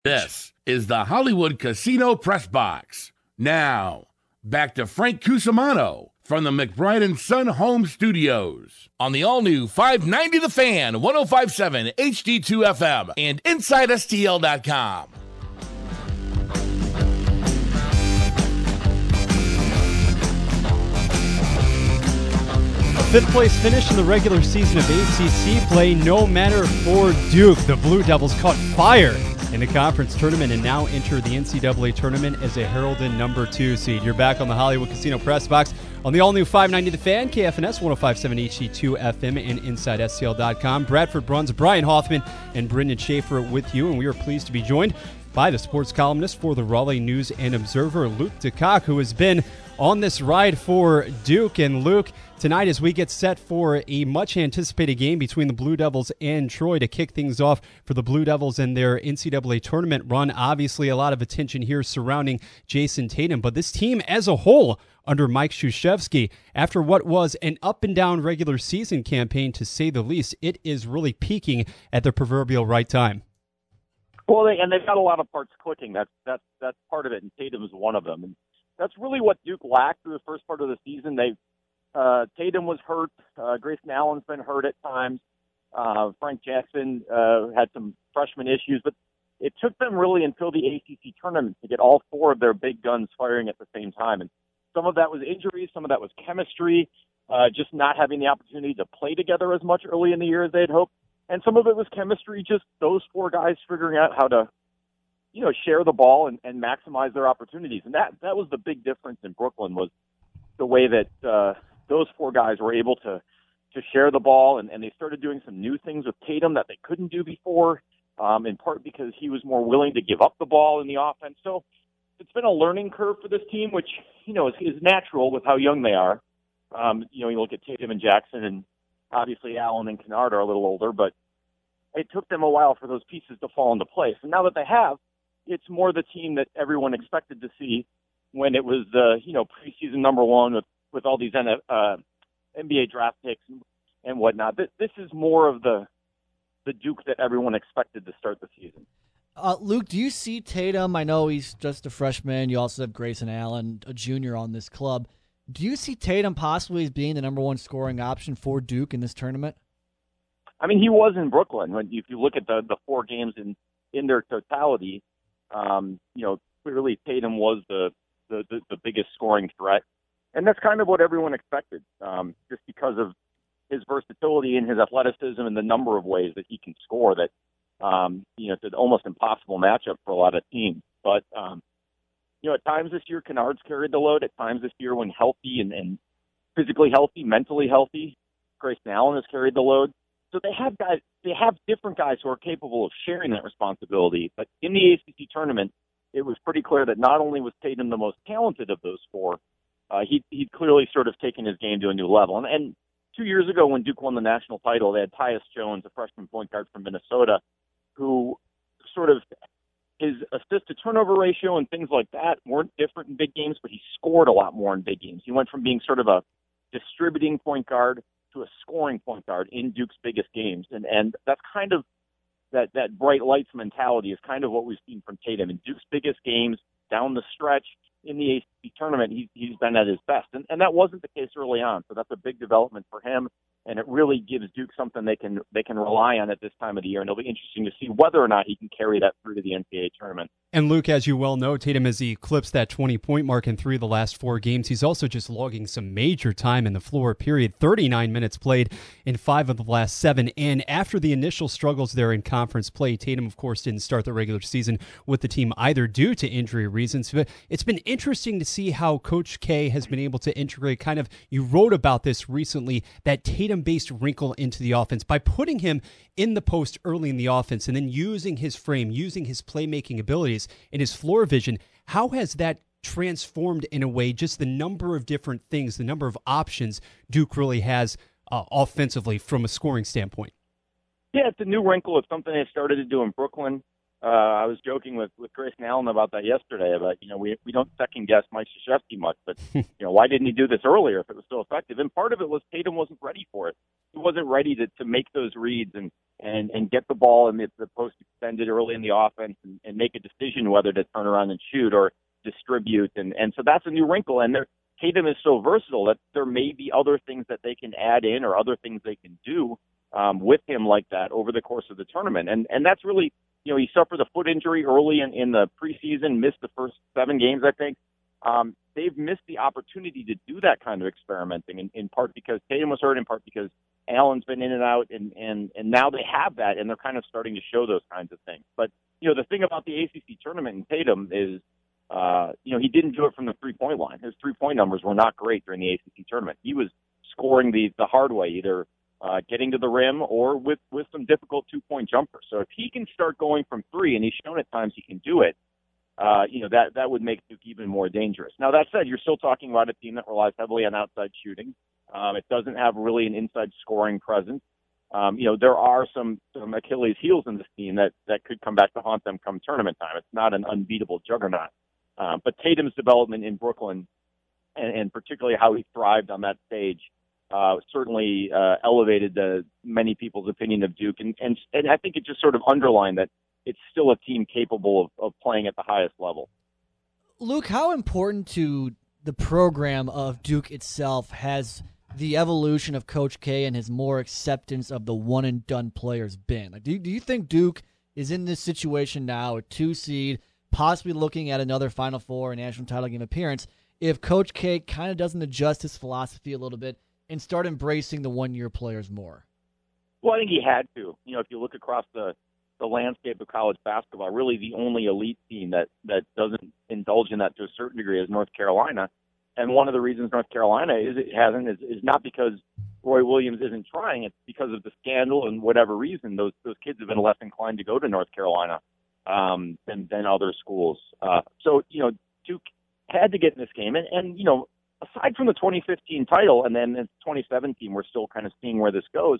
This is the Hollywood Casino Press Box. Now, back to Frank Cusimano from the McBride & Son Home Studios on the all-new 590 The Fan, 105.7 HD2 FM, and InsideSTL.com. Fifth place finish in the regular season of ACC play, no matter for Duke. The Blue Devils caught fire in the conference tournament and now enter the NCAA tournament as a heralded number 2 seed. You're back on the Hollywood Casino Press Box on the all-new 590 The Fan, KFNS 105.7 HD2 FM, and InsideSTL.com. Bradford Bruns, Brian Hoffman, and Brendan Schaefer with you, and we are pleased to be joined by the sports columnist for the Raleigh News and Observer, Luke DeCock, who has been on this ride for Duke. And Luke, tonight as we get set for a much-anticipated game between the Blue Devils and Troy to kick things off for the Blue Devils in their NCAA tournament run. Obviously, a lot of attention here surrounding Jason Tatum, but this team as a whole under Mike Krzyzewski, after what was an up-and-down regular season campaign, to say the least, it is really peaking at the proverbial right time. Well, they've got a lot of parts clicking. That's part of it, and Tatum's one of them. And that's really what Duke lacked through the first part of the season. Tatum was hurt. Grayson Allen's been hurt at times. Frank Jackson had some freshman issues, but it took them really until the ACC tournament to get all four of their big guns firing at the same time. And some of that was injuries, some of that was chemistry, just not having the opportunity to play together as much early in the year as they had hoped. And some of it was chemistry, just those four guys figuring out how to, share the ball and maximize their opportunities. And that was the big difference in Brooklyn, was the way that those four guys were able to share the ball. And they started doing some new things with Tatum that they couldn't do before, in part because he was more willing to give up the ball in the offense. So it's been a learning curve for this team, which, is natural with how young they are. You look at Tatum and Jackson, and obviously Allen and Kennard are a little older, but it took them a while for those pieces to fall into place. And now that they have, it's more the team that everyone expected to see when it was the, preseason number one with all these NBA draft picks and whatnot. This is more of the Duke that everyone expected to start the season. Luke, do you see Tatum? I know he's just a freshman. You also have Grayson Allen, a junior on this club. Do you see Tatum possibly as being the number one scoring option for Duke in this tournament? I mean, he was in Brooklyn. If you look at the four games in their totality, clearly Tatum was the biggest scoring threat. And that's kind of what everyone expected, just because of his versatility and his athleticism and the number of ways that he can score that, it's an almost impossible matchup for a lot of teams. But, at times this year, Kennard's carried the load. At times this year, when healthy and physically healthy, mentally healthy, Grayson Allen has carried the load. So they have different guys who are capable of sharing that responsibility. But in the ACC tournament, it was pretty clear that not only was Tatum the most talented of those four, he'd clearly sort of taken his game to a new level. And 2 years ago, when Duke won the national title, they had Tyus Jones, a freshman point guard from Minnesota, who sort of, his assist-to-turnover ratio and things like that weren't different in big games, but he scored a lot more in big games. He went from being sort of a distributing point guard to a scoring point guard in Duke's biggest games. And that's kind of that bright lights mentality is kind of what we've seen from Tatum. In Duke's biggest games, down the stretch in the ACC tournament, he's been at his best. And that wasn't the case early on, so that's a big development for him. And it really gives Duke something they can rely on at this time of the year. And it'll be interesting to see whether or not he can carry that through to the NCAA tournament. And Luke, as you well know, Tatum has eclipsed that 20-point mark in 3 of the last 4 games. He's also just logging some major time in the floor, period. 39 minutes played in 5 of the last 7. And after the initial struggles there in conference play, Tatum, of course, didn't start the regular season with the team either due to injury reasons. But it's been interesting to see how Coach K has been able to integrate you wrote about this recently, that Tatum-based wrinkle into the offense by putting him in the post early in the offense and then using his frame, using his playmaking abilities and his floor vision. How has that transformed in a way just the number of different things, the number of options Duke really has offensively from a scoring standpoint? Yeah, it's a new wrinkle. It's something they started to do in Brooklyn. I was joking with Grayson Allen about that yesterday. About we don't second guess Mike Krzyzewski much, but why didn't he do this earlier if it was so effective? And part of it was Tatum wasn't ready for it. He wasn't ready to make those reads and get the ball in the post extended early in the offense and make a decision whether to turn around and shoot or distribute. And so that's a new wrinkle. And Tatum is so versatile that there may be other things that they can add in or other things they can do with him like that over the course of the tournament. And that's really, he suffered a foot injury early in the preseason, missed the first 7 games, I think. They've missed the opportunity to do that kind of experimenting, in part because Tatum was hurt, in part because Allen's been in and out, and now they have that, and they're kind of starting to show those kinds of things. But, the thing about the ACC tournament and Tatum is, he didn't do it from the three-point line. His three-point numbers were not great during the ACC tournament. He was scoring the hard way, either getting to the rim or with some difficult two-point jumpers. So if he can start going from 3, and he's shown at times he can do it, that would make Duke even more dangerous. Now, that said, you're still talking about a team that relies heavily on outside shooting. It doesn't have really an inside scoring presence. There are some Achilles heels in this team that could come back to haunt them come tournament time. It's not an unbeatable juggernaut. But Tatum's development in Brooklyn, and particularly how he thrived on that stage, certainly elevated many people's opinion of Duke. And I think it just sort of underlined that it's still a team capable of playing at the highest level. Luke, how important to the program of Duke itself has the evolution of Coach K and his more acceptance of the one-and-done players been? Like, do you think Duke is in this situation now, a 2 seed, possibly looking at another Final Four and national title game appearance, if Coach K kind of doesn't adjust his philosophy a little bit and start embracing the one-year players more? Well, I think he had to. If you look across the landscape of college basketball, really the only elite team that doesn't indulge in that to a certain degree is North Carolina. And one of the reasons North Carolina is not because Roy Williams isn't trying. It's because of the scandal and whatever reason. Those kids have been less inclined to go to North Carolina than other schools. So Duke had to get in this game. And aside from the 2015 title and then in 2017, we're still kind of seeing where this goes.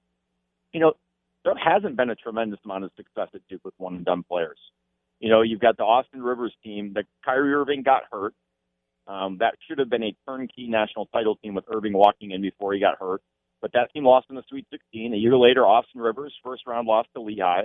There hasn't been a tremendous amount of success at Duke with one-and-done players. You've got the Austin Rivers team. That Kyrie Irving got hurt. That should have been a turnkey national title team with Irving walking in before he got hurt. But that team lost in the Sweet 16. A year later, Austin Rivers, first-round loss to Lehigh.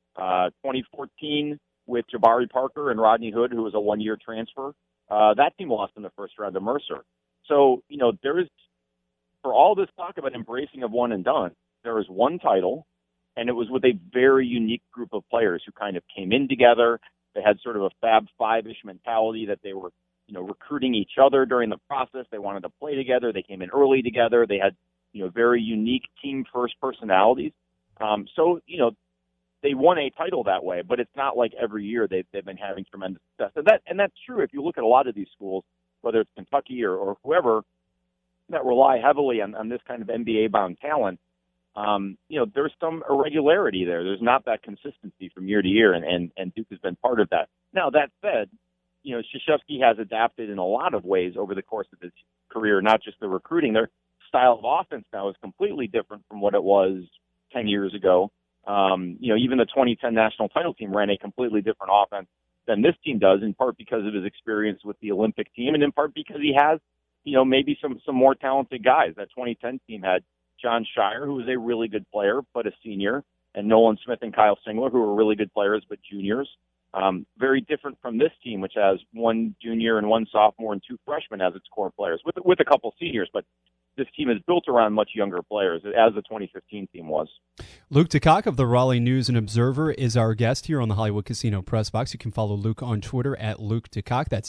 2014 with Jabari Parker and Rodney Hood, who was a one-year transfer. That team lost in the first round to Mercer. So, there is, for all this talk about embracing of one-and-done, there is one title, and it was with a very unique group of players who kind of came in together. They had sort of a Fab Five-ish mentality that they were, recruiting each other during the process. They wanted to play together. They came in early together. They had, very unique team-first personalities. So, they won a title that way, but it's not like every year they've been having tremendous success. And that's true if you look at a lot of these schools, whether it's Kentucky or whoever, that rely heavily on this kind of NBA-bound talent. There's some irregularity there. There's not that consistency from year to year, and Duke has been part of that. Now, that said, Krzyzewski has adapted in a lot of ways over the course of his career, not just the recruiting. Their style of offense now is completely different from what it was 10 years ago. Even the 2010 national title team ran a completely different offense than this team does, in part because of his experience with the Olympic team, and in part because he has, maybe some more talented guys. That 2010 team had John Shire, who was a really good player, but a senior, and Nolan Smith and Kyle Singler, who were really good players, but juniors. Very different from this team, which has one junior and one sophomore and 2 freshmen as its core players, with a couple seniors. But this team is built around much younger players, as the 2015 team was. Luke DeCock of the Raleigh News and Observer is our guest here on the Hollywood Casino Press Box. You can follow Luke on Twitter at Luke DeCock. That's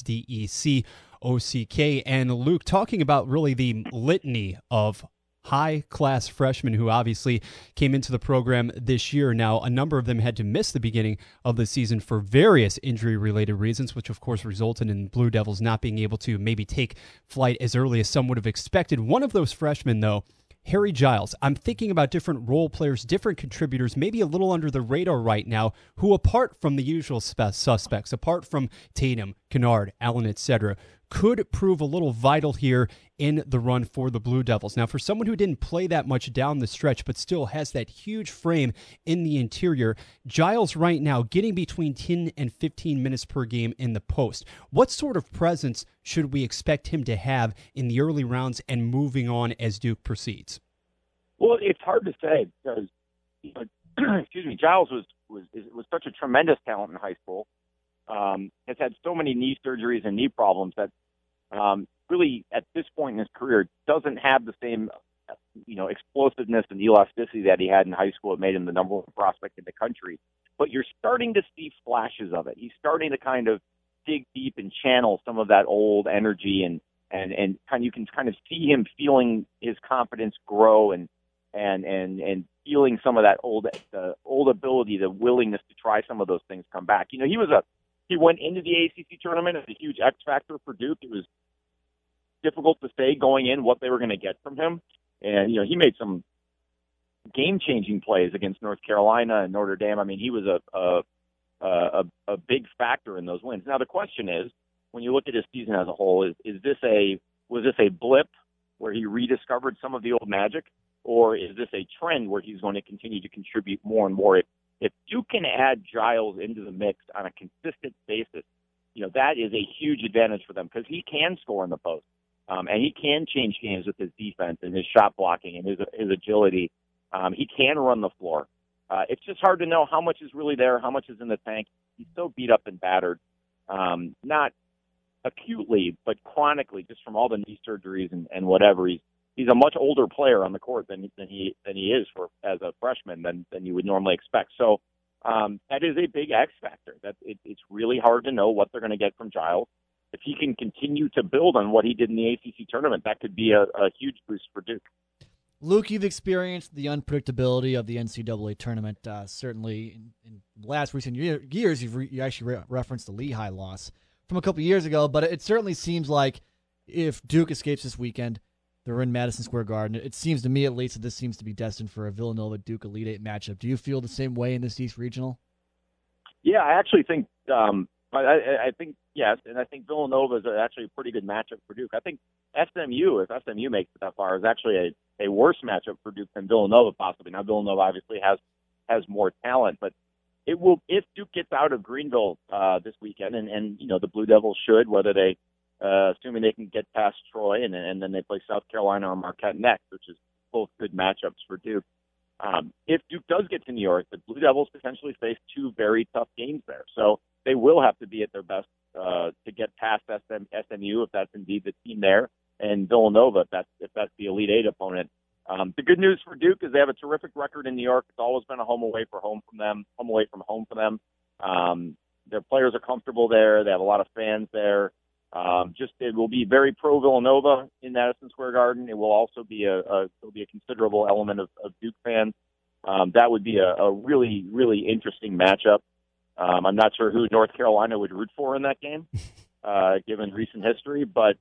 DECOCK. And Luke, talking about really the litany of high-class freshmen who obviously came into the program this year. Now, a number of them had to miss the beginning of the season for various injury-related reasons, which of course resulted in Blue Devils not being able to maybe take flight as early as some would have expected. One of those freshmen, though, Harry Giles. I'm thinking about different role players, different contributors, maybe a little under the radar right now, who apart from the usual suspects, apart from Tatum, Kennard, Allen, etc., could prove a little vital here in the run for the Blue Devils. Now, for someone who didn't play that much down the stretch but still has that huge frame in the interior, Giles right now getting between 10 and 15 minutes per game in the post. What sort of presence should we expect him to have in the early rounds and moving on as Duke proceeds? Well, it's hard to say because, excuse me, Giles was such a tremendous talent in high school. Has had so many knee surgeries and knee problems that really at this point in his career doesn't have the same explosiveness and elasticity that he had in high school. It made him the number one prospect in the country. But you're starting to see flashes of it. He's starting to kind of dig deep and channel some of that old energy and you can kind of see him feeling his confidence grow and feeling some of that old ability, the willingness to try some of those things come back. He went into the ACC tournament as a huge X factor for Duke. It was difficult to say going in what they were going to get from him. And, he made some game-changing plays against North Carolina and Notre Dame. I mean, he was a big factor in those wins. Now, the question is, when you look at his season as a whole, was this a blip where he rediscovered some of the old magic, or is this a trend where he's going to continue to contribute more and more? If Duke can add Giles into the mix on a consistent basis, that is a huge advantage for them because he can score in the post. And he can change games with his defense and his shot blocking and his agility. He can run the floor. It's just hard to know how much is really there, how much is in the tank. He's so beat up and battered, not acutely, but chronically, just from all the knee surgeries and whatever. He's a much older player on the court than he is as a freshman than you would normally expect. So that is a big X factor. It's really hard to know what they're going to get from Giles. If he can continue to build on what he did in the ACC tournament, that could be a huge boost for Duke. Luke, you've experienced the unpredictability of the NCAA tournament. Certainly, in the last recent years, you actually referenced the Lehigh loss from a couple years ago. But it certainly seems like if Duke escapes this weekend, they're in Madison Square Garden. It seems to me, at least, that this seems to be destined for a Villanova-Duke Elite Eight matchup. Do you feel the same way in this East Regional? Yeah, I actually think I think yes, and I think Villanova is actually a pretty good matchup for Duke. I think SMU, if SMU makes it that far, is actually a worse matchup for Duke than Villanova possibly. Now Villanova obviously has more talent, but it will if Duke gets out of Greenville this weekend, and the Blue Devils should, whether they assuming they can get past Troy and then they play South Carolina or Marquette next, which is both good matchups for Duke. If Duke does get to New York, the Blue Devils potentially face two very tough games there. So they will have to be at their best to get past SMU if that's indeed the team there, and Villanova if that's the Elite Eight opponent. The good news for Duke is they have a terrific record in New York. It's always been a home away from home for them. Their players are comfortable there. They have a lot of fans there. It will be very pro Villanova in Madison Square Garden. It will also be a considerable element of Duke fans. That would be a really, really interesting matchup. I'm not sure who North Carolina would root for in that game, given recent history, but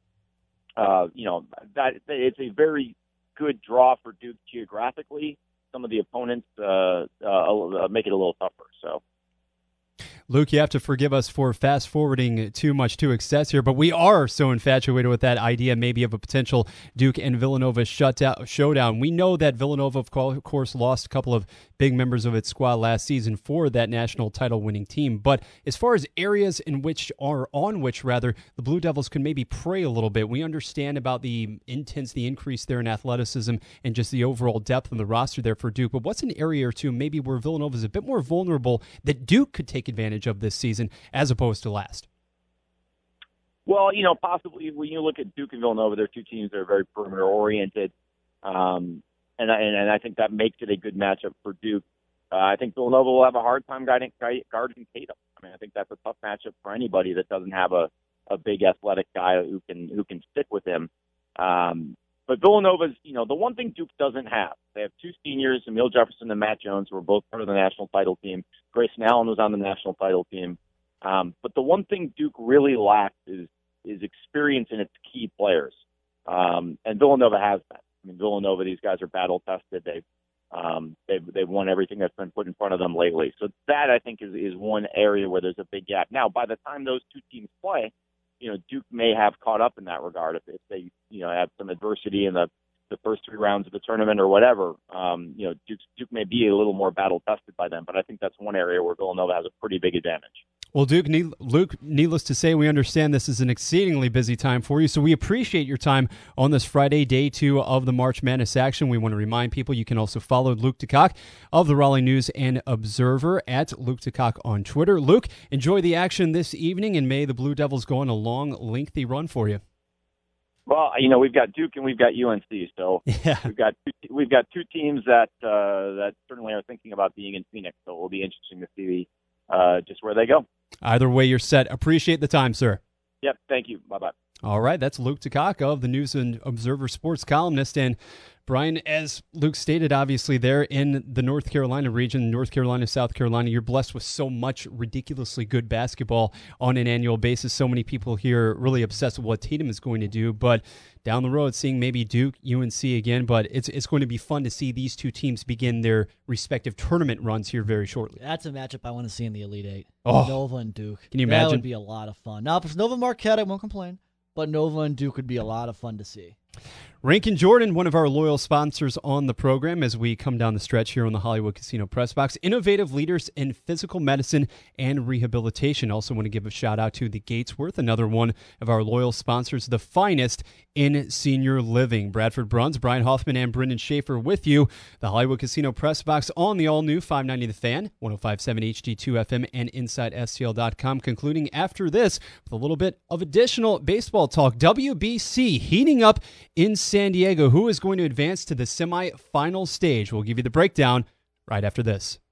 that it's a very good draw for Duke geographically. Some of the opponents make it a little tougher. So. Luke, you have to forgive us for fast-forwarding too much to excess here, but we are so infatuated with that idea maybe of a potential Duke and Villanova showdown. We know that Villanova, of course, lost a couple of big members of its squad last season for that national title-winning team, but as far as areas on which the Blue Devils can maybe prey a little bit, we understand about the increase there in athleticism and just the overall depth of the roster there for Duke, but what's an area or two maybe where Villanova is a bit more vulnerable that Duke could take advantage of this season as opposed to last? Well, possibly when you look at Duke and Villanova, they're two teams that are very perimeter oriented, and I think that makes it a good matchup for Duke. I think Villanova will have a hard time guarding Tatum. I mean, I think that's a tough matchup for anybody that doesn't have a big athletic guy who can stick with him. But Villanova's, the one thing Duke doesn't have, they have two seniors, Emil Jefferson and Matt Jones, who are both part of the national title team. Grayson Allen was on the national title team. But the one thing Duke really lacks is experience in its key players. And Villanova has that. I mean, Villanova, these guys are battle tested. They've won everything that's been put in front of them lately. So that, I think, is one area where there's a big gap. Now, by the time those two teams play, Duke may have caught up in that regard if they, have some adversity in the first three rounds of the tournament or whatever. Duke may be a little more battle tested by them, but I think that's one area where Villanova has a pretty big advantage. Well, Luke, needless to say, we understand this is an exceedingly busy time for you, so we appreciate your time on this Friday, day 2 of the March Madness action. We want to remind people you can also follow Luke DeCock of the Raleigh News and Observer at Luke DeCock on Twitter. Luke, enjoy the action this evening, and may the Blue Devils go on a long, lengthy run for you. Well, we've got Duke and we've got UNC, so yeah. we've got two teams that certainly are thinking about being in Phoenix. So it will be interesting to see just where they go. Either way, you're set. Appreciate the time, sir. Yep, thank you. Bye-bye. All right, that's Luke DeCock of the News and Observer sports columnist. And Brian, as Luke stated, obviously there in the North Carolina region, North Carolina, South Carolina, you're blessed with so much ridiculously good basketball on an annual basis. So many people here really obsessed with what Tatum is going to do, but down the road, seeing maybe Duke, UNC again, but it's going to be fun to see these two teams begin their respective tournament runs here very shortly. That's a matchup I want to see in the Elite Eight. Oh, Nova and Duke. Can you imagine? That would be a lot of fun. Now, if it's Nova Marquette, I won't complain, but Nova and Duke would be a lot of fun to see. Rankin Jordan, one of our loyal sponsors on the program as we come down the stretch here on the Hollywood Casino Press Box. Innovative leaders in physical medicine and rehabilitation. Also want to give a shout out to the Gatesworth, another one of our loyal sponsors, the finest in senior living. Bradford Bruns, Brian Hoffman, and Brendan Schaefer with you. The Hollywood Casino Press Box on the all-new 590 The Fan, 105.7 HD2 FM, and InsideSTL.com. Concluding after this with a little bit of additional baseball talk. WBC heating up in San Diego. Who is going to advance to the semifinal stage? We'll give you the breakdown right after this.